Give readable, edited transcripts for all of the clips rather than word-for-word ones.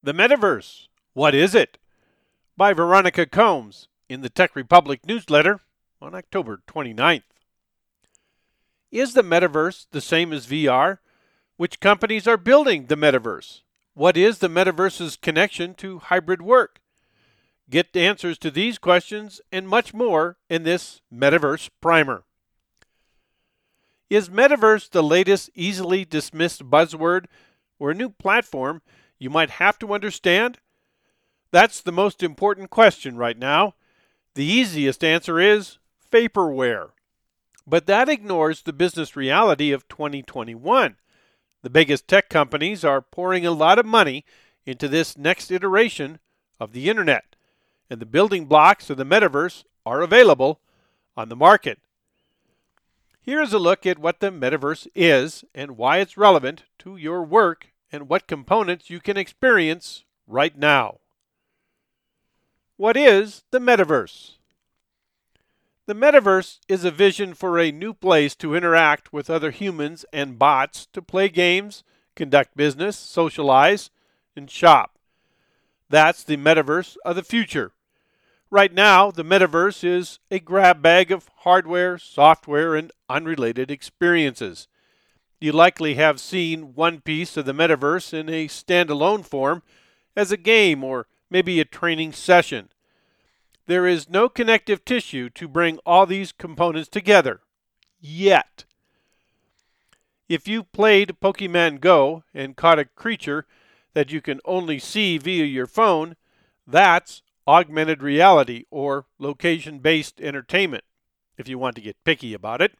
The Metaverse, What is it? By Veronica Combs in the Tech Republic newsletter on October 29th. Is the Metaverse the same as VR? Which companies are building the Metaverse? What is the Metaverse's connection to hybrid work? Get answers to these questions and much more in this Metaverse Primer. Is Metaverse the latest easily dismissed buzzword or a new platform you might have to understand? That's the most important question right now. The easiest answer is vaporware. But that ignores the business reality of 2021. The biggest tech companies are pouring a lot of money into this next iteration of the internet, and the building blocks of the metaverse are available on the market. Here is a look at what the metaverse is and why it's relevant to your work and what components you can experience right now. What is the metaverse? The metaverse is a vision for a new place to interact with other humans and bots to play games, conduct business, socialize, and shop. That's the metaverse of the future. Right now, the metaverse is a grab bag of hardware, software, and unrelated experiences. You likely have seen one piece of the metaverse in a standalone form as a game or maybe a training session. There is no connective tissue to bring all these components together, yet. If you played Pokemon Go and caught a creature that you can only see via your phone, that's augmented reality or location-based entertainment, if you want to get picky about it.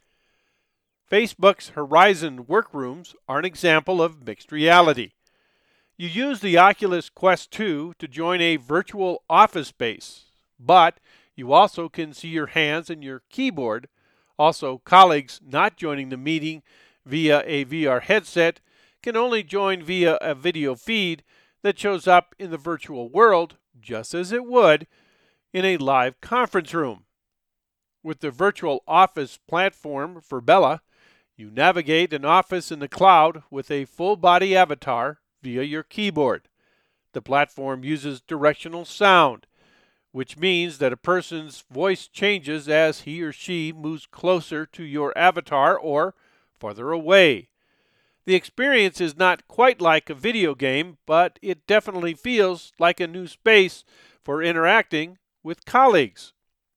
Facebook's Horizon Workrooms are an example of mixed reality. You use the Oculus Quest 2 to join a virtual office space, but you also can see your hands and your keyboard. Also, colleagues not joining the meeting via a VR headset can only join via a video feed that shows up in the virtual world just as it would in a live conference room. With the virtual office platform Virbela, you navigate an office in the cloud with a full-body avatar via your keyboard. The platform uses directional sound, which means that a person's voice changes as he or she moves closer to your avatar or farther away. The experience is not quite like a video game, but it definitely feels like a new space for interacting with colleagues.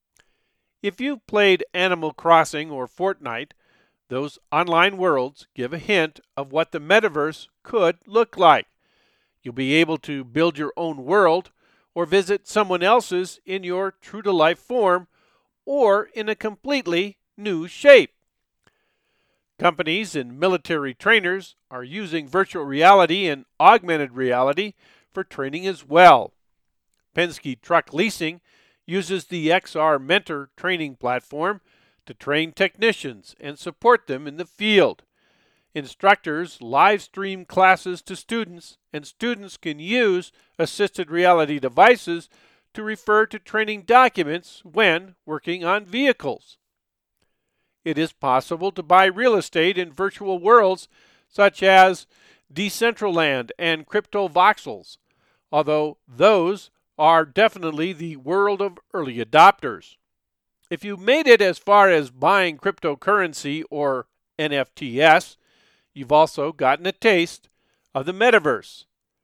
If you've played Animal Crossing or Fortnite, those online worlds give a hint of what the metaverse could look like. You'll be able to build your own world or visit someone else's in your true-to-life form or in a completely new shape. Companies and military trainers are using virtual reality and augmented reality for training as well. Penske Truck Leasing uses the XR Mentor training platform to train technicians and support them in the field. Instructors live stream classes to students, and students can use assisted reality devices to refer to training documents when working on vehicles. It is possible to buy real estate in virtual worlds such as Decentraland and CryptoVoxels, although those are definitely the world of early adopters. If you made it as far as buying cryptocurrency or NFTs, you've also gotten a taste of the metaverse.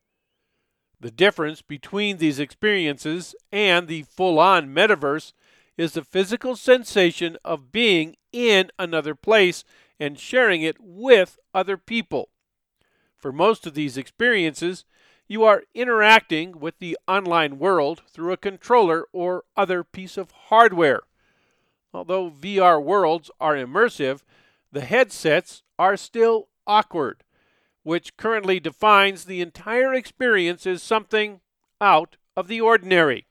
The difference between these experiences and the full-on metaverse is the physical sensation of being in another place and sharing it with other people. For most of these experiences, you are interacting with the online world through a controller or other piece of hardware. Although VR worlds are immersive, the headsets are still awkward, which currently defines the entire experience as something out of the ordinary.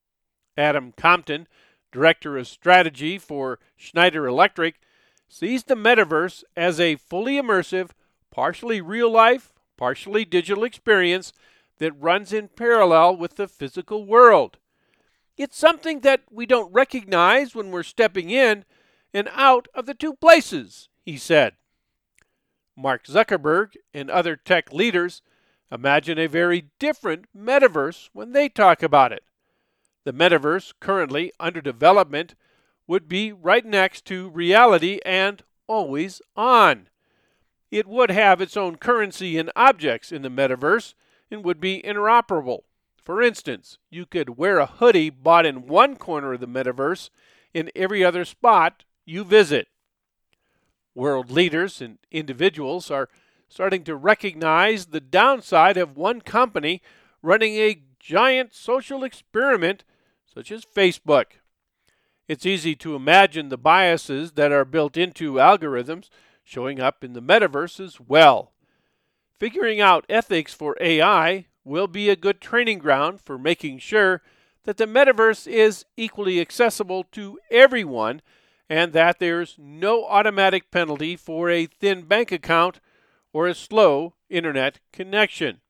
Adam Compton, Director of Strategy for Schneider Electric, sees the metaverse as a fully immersive, partially real-life, partially digital experience that runs in parallel with the physical world. It's something that we don't recognize when we're stepping in and out of the two places, he said. Mark Zuckerberg and other tech leaders imagine a very different metaverse when they talk about it. The metaverse currently under development would be right next to reality and always on. It would have its own currency and objects in the metaverse and would be interoperable. For instance, you could wear a hoodie bought in one corner of the metaverse in every other spot you visit. World leaders and individuals are starting to recognize the downside of one company running a giant social experiment such as Facebook. It's easy to imagine the biases that are built into algorithms showing up in the metaverse as well. Figuring out ethics for AI will be a good training ground for making sure that the metaverse is equally accessible to everyone and that there's no automatic penalty for a thin bank account or a slow internet connection.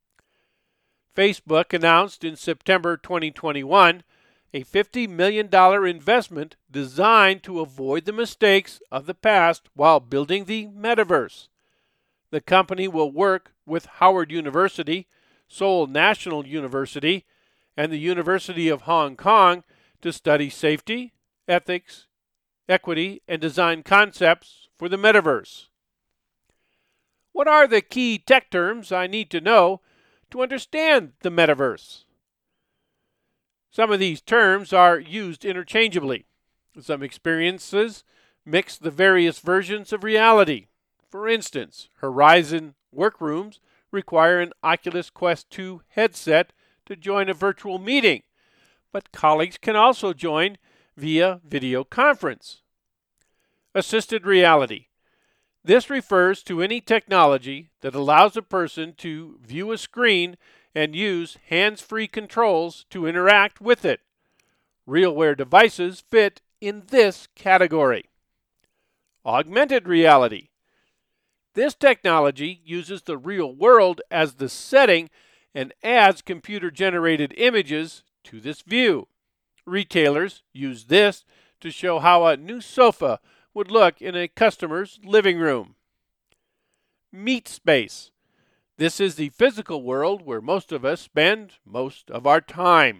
Facebook announced in September 2021 a $50 million investment designed to avoid the mistakes of the past while building the metaverse. The company will work with Howard University, Seoul National University, and the University of Hong Kong to study safety, ethics, equity, and design concepts for the metaverse. What are the key tech terms I need to know to understand the metaverse? Some of these terms are used interchangeably. Some experiences mix the various versions of reality. For instance, Horizon workrooms require an Oculus Quest 2 headset to join a virtual meeting, but colleagues can also join via video conference. Assisted reality. This refers to any technology that allows a person to view a screen and use hands-free controls to interact with it. RealWear devices fit in this category. Augmented reality. This technology uses the real world as the setting and adds computer-generated images to this view. Retailers use this to show how a new sofa would look in a customer's living room. Meet space. This is the physical world where most of us spend most of our time.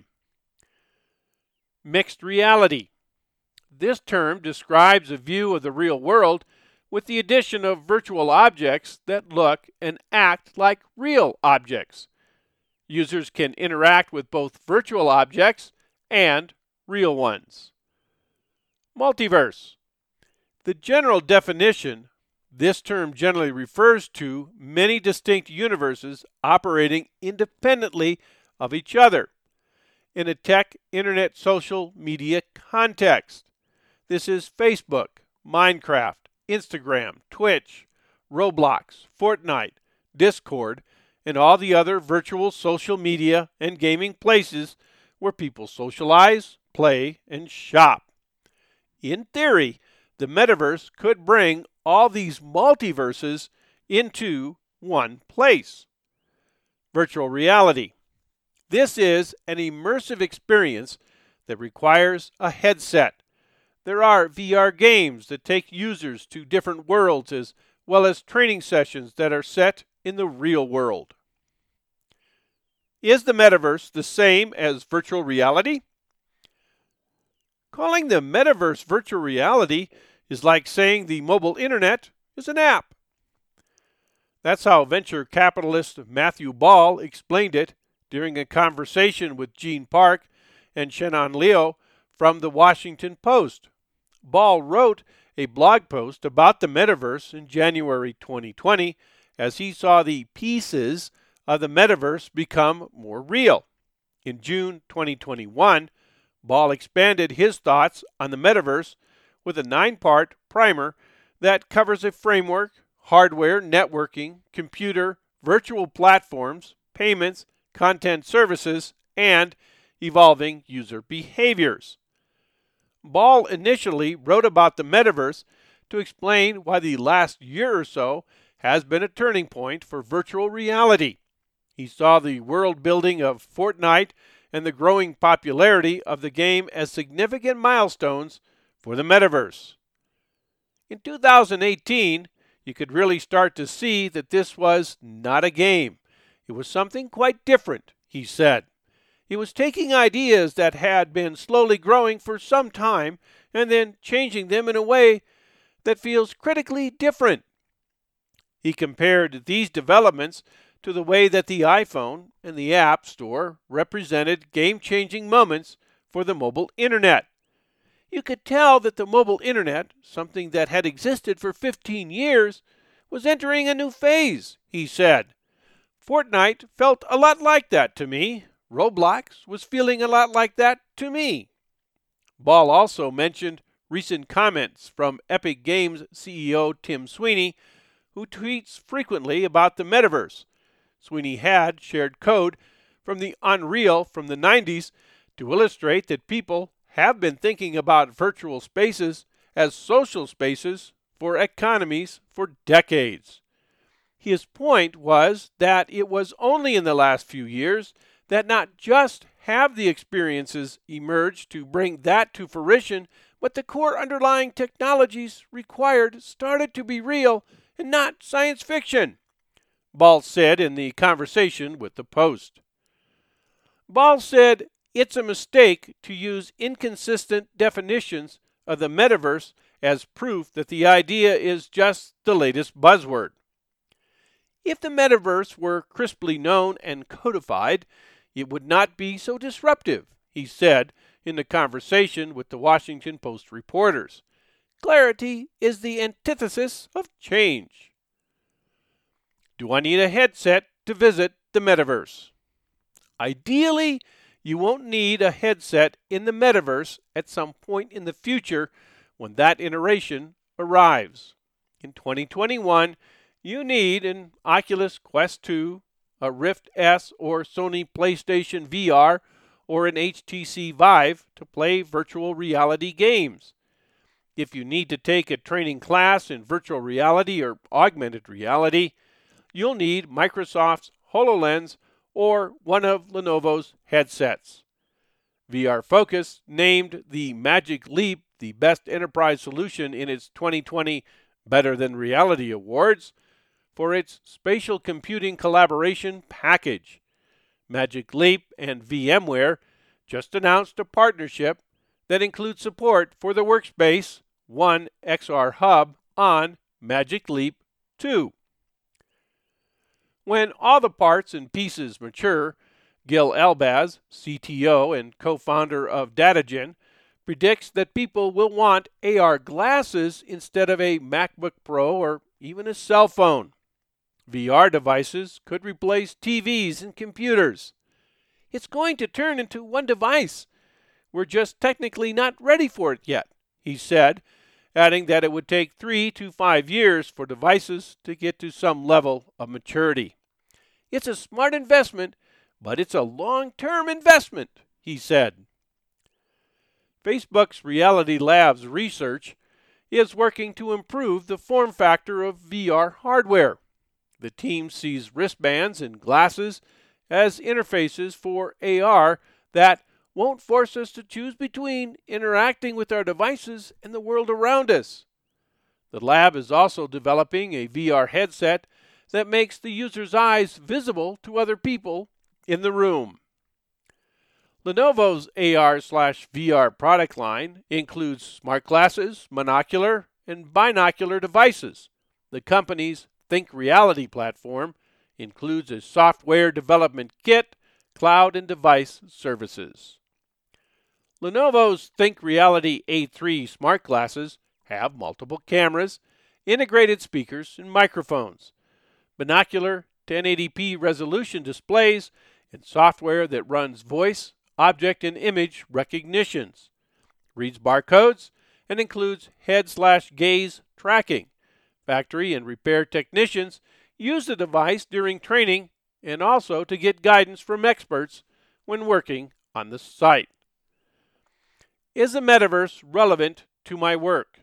Mixed reality. This term describes a view of the real world with the addition of virtual objects that look and act like real objects. Users can interact with both virtual objects and real ones. Multiverse. The general definition, this term generally refers to many distinct universes operating independently of each other in a tech, internet, social media context. This is Facebook, Minecraft, Instagram, Twitch, Roblox, Fortnite, Discord, and all the other virtual social media and gaming places where people socialize, play, and shop. In theory, the metaverse could bring all these multiverses into one place. Virtual reality. This is an immersive experience that requires a headset. There are VR games that take users to different worlds as well as training sessions that are set in the real world. Is the metaverse the same as virtual reality? Calling the metaverse virtual reality is like saying the mobile internet is an app. That's how venture capitalist Matthew Ball explained it during a conversation with Gene Park and Shannon Leo from the Washington Post. Ball wrote a blog post about the metaverse in January 2020 as he saw the pieces of the metaverse become more real. In June 2021, Ball expanded his thoughts on the metaverse with a 9-part primer that covers a framework, hardware, networking, computer, virtual platforms, payments, content services, and evolving user behaviors. Ball initially wrote about the metaverse to explain why the last year or so has been a turning point for virtual reality. He saw the world building of Fortnite and the growing popularity of the game as significant milestones for the metaverse. In 2018, you could really start to see that this was not a game. It was something quite different, he said. He was taking ideas that had been slowly growing for some time and then changing them in a way that feels critically different. He compared these developments to the way that the iPhone and the App Store represented game-changing moments for the mobile internet. You could tell that the mobile internet, something that had existed for 15 years, was entering a new phase, he said. Fortnite felt a lot like that to me. Roblox was feeling a lot like that to me. Ball also mentioned recent comments from Epic Games CEO Tim Sweeney, who tweets frequently about the metaverse. Sweeney had shared code from the Unreal from the 90s to illustrate that people have been thinking about virtual spaces as social spaces for economies for decades. His point was that it was only in the last few years that not just have the experiences emerged to bring that to fruition, but the core underlying technologies required started to be real and not science fiction, Ball said in the conversation with the Post. Ball said it's a mistake to use inconsistent definitions of the metaverse as proof that the idea is just the latest buzzword. If the metaverse were crisply known and codified, it would not be so disruptive, he said in the conversation with the Washington Post reporters. Clarity is the antithesis of change. Do I need a headset to visit the metaverse? Ideally, you won't need a headset in the metaverse at some point in the future when that iteration arrives. In 2021, you need an Oculus Quest 2, a Rift S or Sony PlayStation VR, or an HTC Vive to play virtual reality games. If you need to take a training class in virtual reality or augmented reality, you'll need Microsoft's HoloLens or one of Lenovo's headsets. VR Focus named the Magic Leap the best enterprise solution in its 2020 Better Than Reality Awards for its spatial computing collaboration package. Magic Leap and VMware just announced a partnership that includes support for the Workspace ONE XR Hub on Magic Leap 2. When all the parts and pieces mature, Gil Elbaz, CTO and co-founder of Datagen, predicts that people will want AR glasses instead of a MacBook Pro or even a cell phone. VR devices could replace TVs and computers. It's going to turn into one device. We're just technically not ready for it yet, he said, adding that it would take 3 to 5 years for devices to get to some level of maturity. It's a smart investment, but it's a long-term investment, he said. Facebook's Reality Labs research is working to improve the form factor of VR hardware. The team sees wristbands and glasses as interfaces for AR that won't force us to choose between interacting with our devices and the world around us. The lab is also developing a VR headset that makes the user's eyes visible to other people in the room. Lenovo's AR/VR product line includes smart glasses, monocular, and binocular devices. The company's Think Reality platform includes a software development kit, cloud, and device services. Lenovo's Think Reality A3 smart glasses have multiple cameras, integrated speakers, and microphones, binocular 1080p resolution displays, and software that runs voice, object, and image recognitions, reads barcodes, and includes head/gaze tracking. Factory and repair technicians use the device during training and also to get guidance from experts when working on the site. Is the metaverse relevant to my work?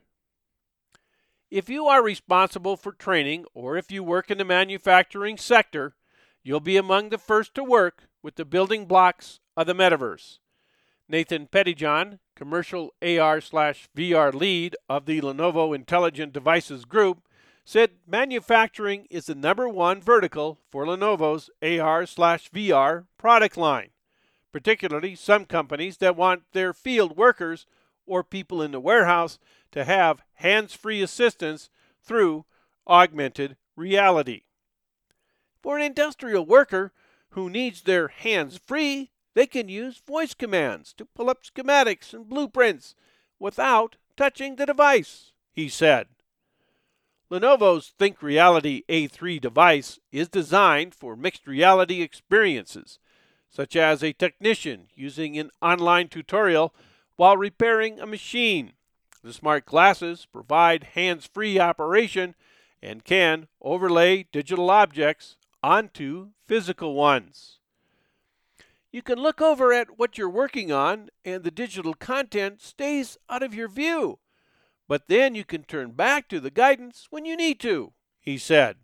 If you are responsible for training or if you work in the manufacturing sector, you'll be among the first to work with the building blocks of the metaverse. Nathan Pettyjohn, commercial AR/VR lead of the Lenovo Intelligent Devices Group, said manufacturing is the #1 vertical for Lenovo's AR/VR product line, particularly some companies that want their field workers or people in the warehouse to have hands-free assistance through augmented reality. For an industrial worker who needs their hands free, they can use voice commands to pull up schematics and blueprints without touching the device, he said. Lenovo's ThinkReality A3 device is designed for mixed reality experiences, such as a technician using an online tutorial while repairing a machine. The smart glasses provide hands-free operation and can overlay digital objects onto physical ones. You can look over at what you're working on and the digital content stays out of your view, but then you can turn back to the guidance when you need to, he said.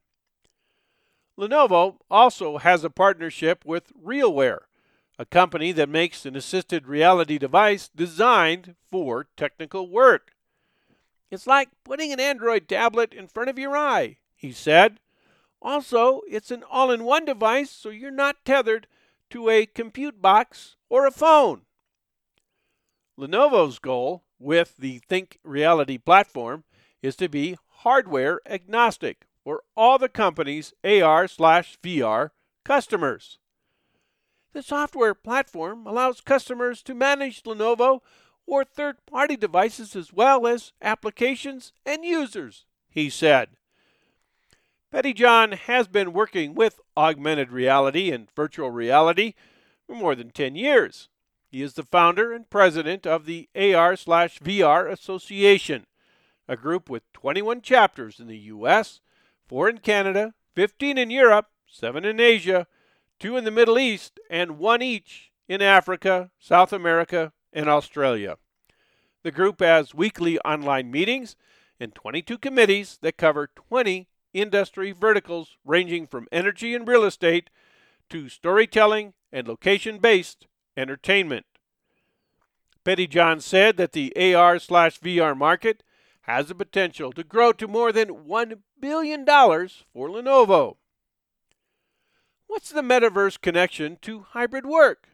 Lenovo also has a partnership with RealWear, a company that makes an assisted reality device designed for technical work. It's like putting an Android tablet in front of your eye, he said. Also, it's an all-in-one device, so you're not tethered to a compute box or a phone. Lenovo's goal with the ThinkReality platform is to be hardware agnostic for all the company's AR/VR customers. The software platform allows customers to manage Lenovo or third-party devices as well as applications and users, he said. Pettyjohn has been working with augmented reality and virtual reality for more than 10 years. He is the founder and president of the AR/VR Association, a group with 21 chapters in the U.S., 4 in Canada, 15 in Europe, 7 in Asia, 2 in the Middle East, and 1 each in Africa, South America, and Australia. The group has weekly online meetings and 22 committees that cover 20 industry verticals ranging from energy and real estate to storytelling and location-based entertainment. Pettyjohn said that the AR/VR market has the potential to grow to more than $1 billion for Lenovo. What's the metaverse connection to hybrid work?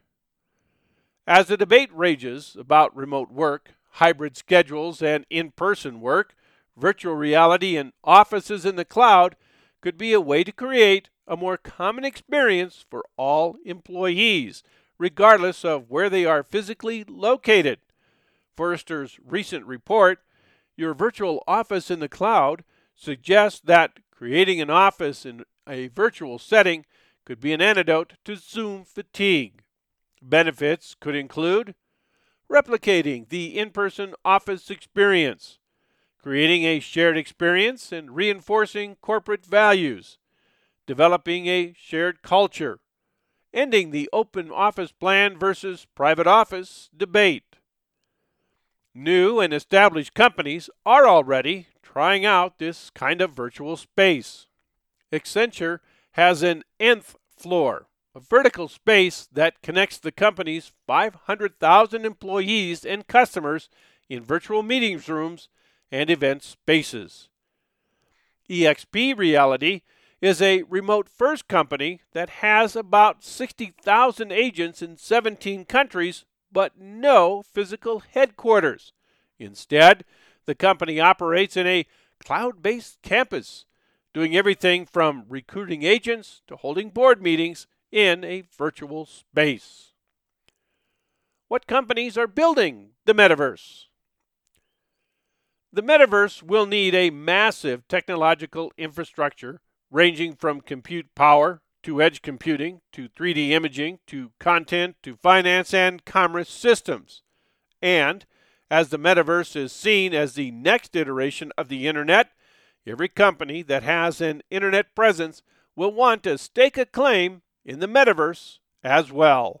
As the debate rages about remote work, hybrid schedules, and in-person work, virtual reality and offices in the cloud could be a way to create a more common experience for all employees, regardless of where they are physically located. Forrester's recent report, Your Virtual Office in the Cloud, suggests that creating an office in a virtual setting could be an antidote to Zoom fatigue. Benefits could include replicating the in-person office experience, creating a shared experience and reinforcing corporate values, developing a shared culture, ending the open office plan versus private office debate. New and established companies are already trying out this kind of virtual space. Accenture has an nth floor, a vertical space that connects the company's 500,000 employees and customers in virtual meetings rooms and event spaces. eXp Reality is a remote-first company that has about 60,000 agents in 17 countries, but no physical headquarters. Instead, the company operates in a cloud-based campus, doing everything from recruiting agents to holding board meetings in a virtual space. What companies are building the metaverse? The metaverse will need a massive technological infrastructure ranging from compute power to edge computing to 3D imaging to content to finance and commerce systems. And as the metaverse is seen as the next iteration of the internet, every company that has an internet presence will want to stake a claim in the metaverse as well.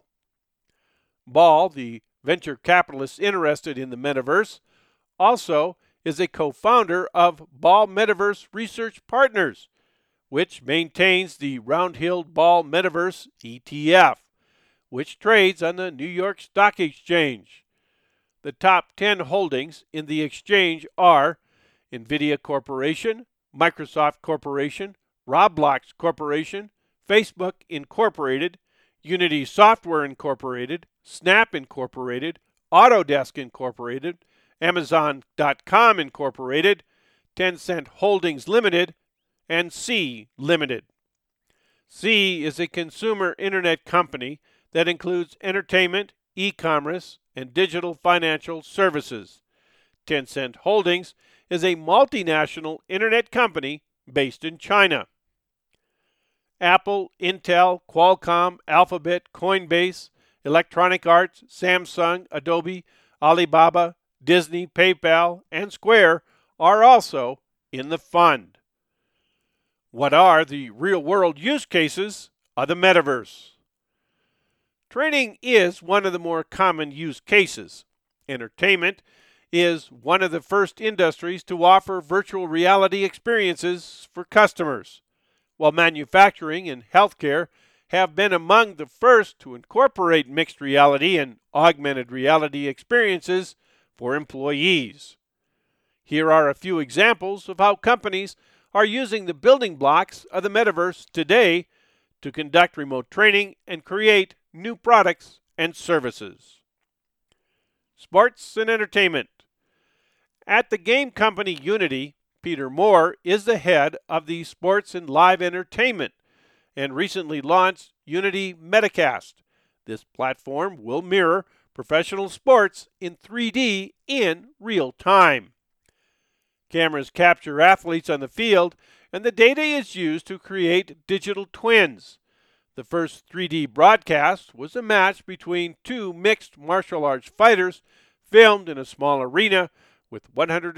Ball, the venture capitalist interested in the metaverse, also is a co-founder of Ball Metaverse Research Partners, which maintains the Roundhill Ball Metaverse ETF, which trades on the New York Stock Exchange. The top 10 holdings in the exchange are NVIDIA Corporation, Microsoft Corporation, Roblox Corporation, Facebook Incorporated, Unity Software Incorporated, Snap Incorporated, Autodesk Incorporated, Amazon.com Incorporated, Tencent Holdings Limited, and Sea Limited. Sea is a consumer internet company that includes entertainment, e-commerce, and digital financial services. Tencent Holdings is a multinational internet company based in China. Apple, Intel, Qualcomm, Alphabet, Coinbase, Electronic Arts, Samsung, Adobe, Alibaba, Disney, PayPal, and Square are also in the fund. What are the real-world use cases of the metaverse? Training is one of the more common use cases. Entertainment is one of the first industries to offer virtual reality experiences for customers, while manufacturing and healthcare have been among the first to incorporate mixed reality and augmented reality experiences for employees. Here are a few examples of how companies are using the building blocks of the metaverse today to conduct remote training and create new products and services. Sports and entertainment. At the game company Unity, Peter Moore is the head of the sports and live entertainment and recently launched Unity Metacast. This platform will mirror professional sports in 3D in real time. Cameras capture athletes on the field, and the data is used to create digital twins. The first 3D broadcast was a match between two mixed martial arts fighters filmed in a small arena with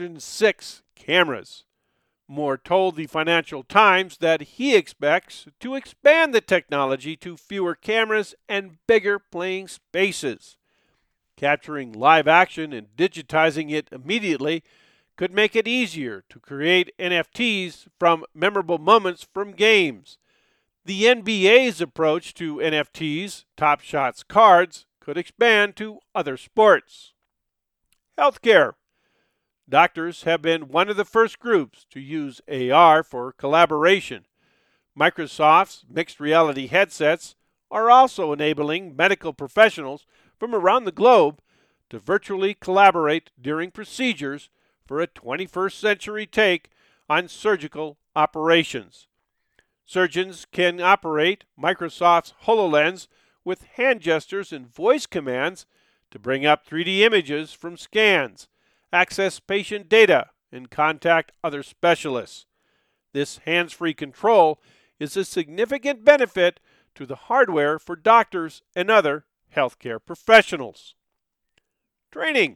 106 cameras. Moore told the Financial Times that he expects to expand the technology to fewer cameras and bigger playing spaces. Capturing live action and digitizing it immediately could make it easier to create NFTs from memorable moments from games. The NBA's approach to NFTs, Top Shots cards, could expand to other sports. Healthcare. Doctors have been one of the first groups to use AR for collaboration. Microsoft's mixed reality headsets are also enabling medical professionals from around the globe to virtually collaborate during procedures for a 21st century take on surgical operations. Surgeons can operate Microsoft's HoloLens with hand gestures and voice commands to bring up 3D images from scans, access patient data, and contact other specialists. This hands-free control is a significant benefit to the hardware for doctors and other healthcare professionals. Training.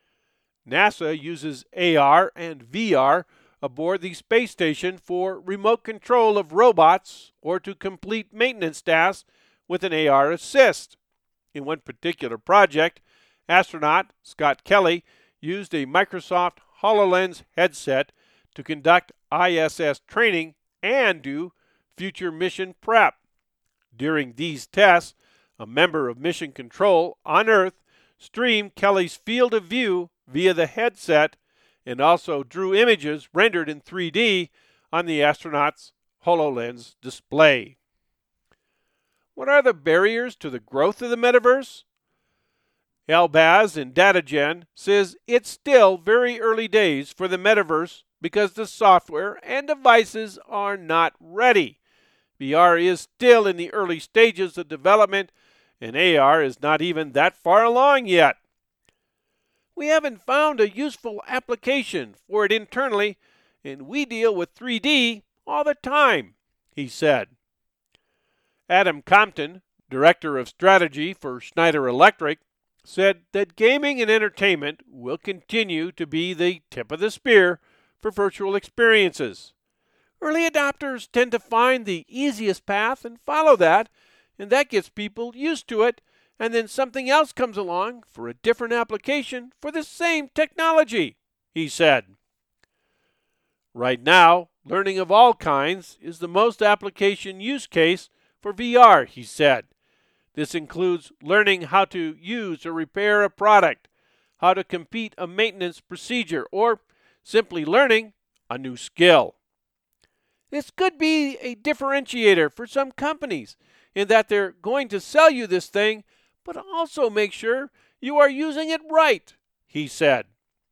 NASA uses AR and VR aboard the space station for remote control of robots or to complete maintenance tasks with an AR assist. In one particular project, astronaut Scott Kelly used a Microsoft HoloLens headset to conduct ISS training and do future mission prep. During these tests, a member of Mission Control on Earth streamed Kelly's field of view via the headset and also drew images rendered in 3D on the astronaut's HoloLens display. What are the barriers to the growth of the metaverse? Elbaz in DataGen says it's still very early days for the metaverse because the software and devices are not ready. VR is still in the early stages of development, and AR is not even that far along yet. We haven't found a useful application for it internally, and we deal with 3D all the time, he said. Adam Compton, Director of Strategy for Schneider Electric, said that gaming and entertainment will continue to be the tip of the spear for virtual experiences. Early adopters tend to find the easiest path and follow that, and that gets people used to it, and then something else comes along for a different application for the same technology, he said. Right now, learning of all kinds is the most application use case for VR, he said. This includes learning how to use or repair a product, how to complete a maintenance procedure, or simply learning a new skill. This could be a differentiator for some companies in that they're going to sell you this thing, but also make sure you are using it right, he said.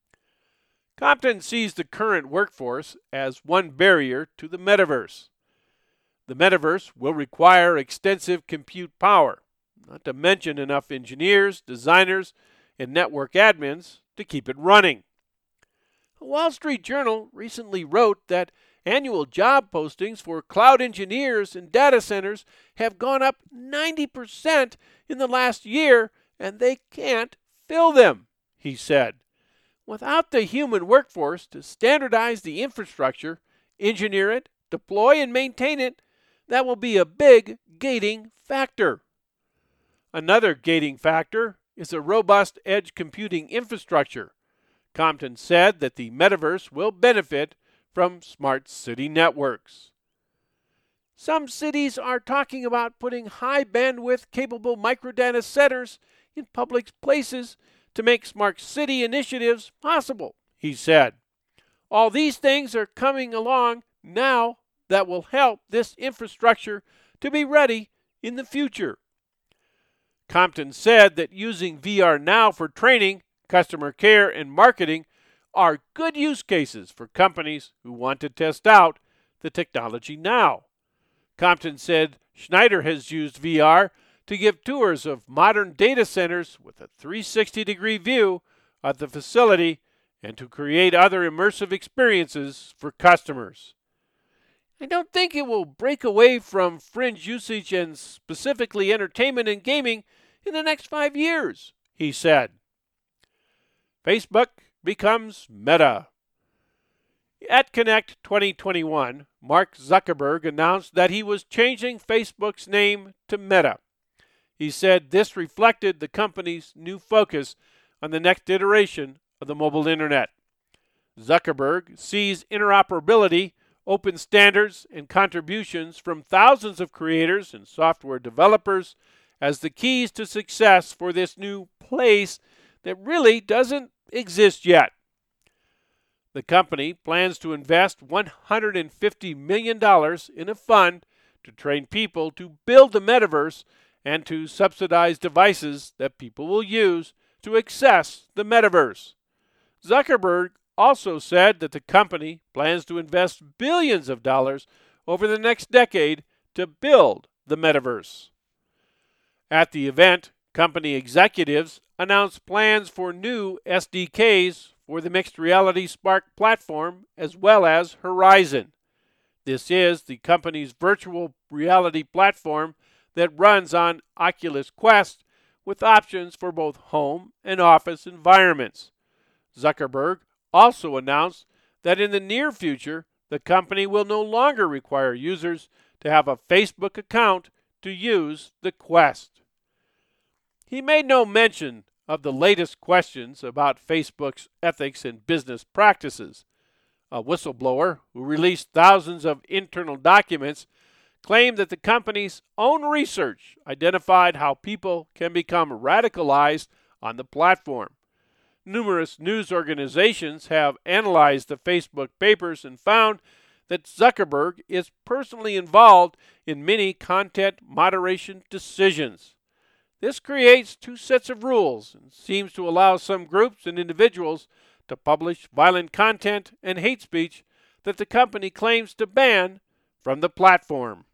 Compton sees the current workforce as one barrier to the metaverse. The metaverse will require extensive compute power, not to mention enough engineers, designers, and network admins to keep it running. The Wall Street Journal recently wrote that annual job postings for cloud engineers and data centers have gone up 90% in the last year, and they can't fill them, he said. Without the human workforce to standardize the infrastructure, engineer it, deploy and maintain it, that will be a big gating factor. Another gating factor is a robust edge computing infrastructure. Compton said that the metaverse will benefit from smart city networks. Some cities are talking about putting high bandwidth capable microdata centers in public places to make smart city initiatives possible, he said. All these things are coming along now that will help this infrastructure to be ready in the future. Compton said that using VR now for training, customer care, and marketing are good use cases for companies who want to test out the technology now. Compton said Schneider has used VR to give tours of modern data centers with a 360-degree view of the facility and to create other immersive experiences for customers. I don't think it will break away from fringe usage and specifically entertainment and gaming in the next 5 years, he said. Facebook becomes Meta. At Connect 2021, Mark Zuckerberg announced that he was changing Facebook's name to Meta. He said this reflected the company's new focus on the next iteration of the mobile internet. Zuckerberg sees interoperability, open standards, and contributions from thousands of creators and software developers as the keys to success for this new place that really doesn't exist yet. The company plans to invest $150 million in a fund to train people to build the metaverse and to subsidize devices that people will use to access the metaverse. Zuckerberg also said that the company plans to invest billions of dollars over the next decade to build the metaverse. At the event, company executives announced plans for new SDKs for the mixed reality Spark platform as well as Horizon. This is the company's virtual reality platform that runs on Oculus Quest with options for both home and office environments. Zuckerberg also announced that in the near future, the company will no longer require users to have a Facebook account to use the Quest. He made no mention of the latest questions about Facebook's ethics and business practices. A whistleblower who released thousands of internal documents claimed that the company's own research identified how people can become radicalized on the platform. Numerous news organizations have analyzed the Facebook papers and found that Zuckerberg is personally involved in many content moderation decisions. This creates two sets of rules and seems to allow some groups and individuals to publish violent content and hate speech that the company claims to ban from the platform.